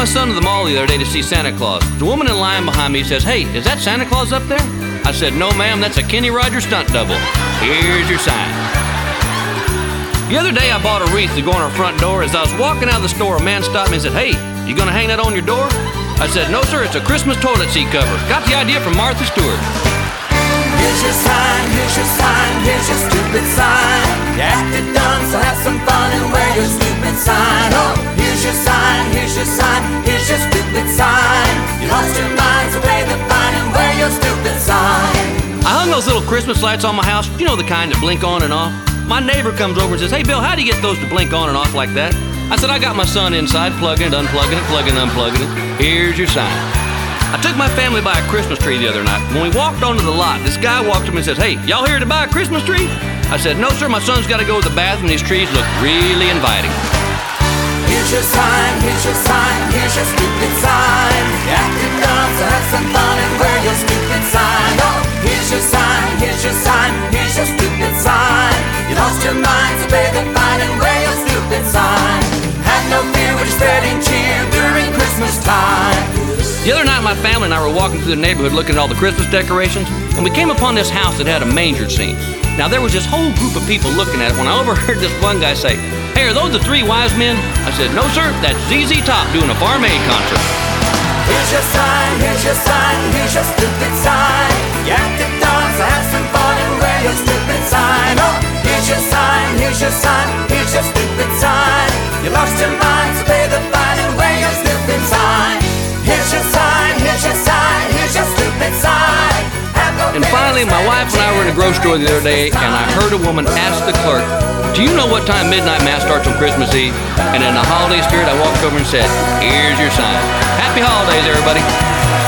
son to the mall the other day to see Santa Claus. The woman in line behind me says, "Hey, is that Santa Claus up there?" I said, "No, ma'am, that's a Kenny Rogers stunt double. Here's your sign." The other day I bought a wreath to go on our front door. As I was walking out of the store, a man stopped me and said, "Hey, you gonna hang that on your door?" I said, "No, sir, it's a Christmas toilet seat cover. Got the idea from Martha Stewart." Here's your sign, here's your sign, here's your stupid sign. You acted dumb, so have some fun and wear your stupid sign. Oh, here's your sign, here's your sign, here's your stupid sign. You lost your mind, so pay the fine and wear your stupid sign. I hung those little Christmas lights on my house, you know, the kind that blink on and off. My neighbor comes over and says, "Hey, Bill, how do you get those to blink on and off like that?" I said, "I got my son inside, plugging it, unplugging it, plugging it, unplugging it. Here's your sign." I took my family by a Christmas tree the other night. When we walked onto the lot, this guy walked up and says, "Hey, y'all here to buy a Christmas tree?" I said, "No, sir, my son's got to go to the bathroom. These trees look really inviting." Here's your sign, here's your sign, here's your stupid sign. You acted dumb, so have some fun and wear your stupid sign. Oh, here's your sign, here's your sign, here's your stupid sign. You lost your mind, so pay the fine and wear your stupid sign. Have no fear, we're spreading cheer during Christmas time. The other night, my family and I were walking through the neighborhood looking at all the Christmas decorations, and we came upon this house that had a manger scene. Now, there was this whole group of people looking at it when I overheard this one guy say, "Hey, are those the three wise men?" I said, "No, sir, that's ZZ Top doing a Farm Aid concert." Here's your sign, here's your sign, here's your stupid sign. You acted dumb, so have some fun and wear your stupid sign. Oh, here's your sign, here's your sign, here's your stupid sign. You lost your mind, so pay the fine and wear your stupid sign. Here's your sign, here's your sign, here's your stupid sign. And finally, my wife and I were in a grocery store the other day, and I heard a woman ask the clerk, "Do you know what time midnight mass starts on Christmas Eve?" And in the holiday spirit, I walked over and said, "Here's your sign. Happy holidays, everybody."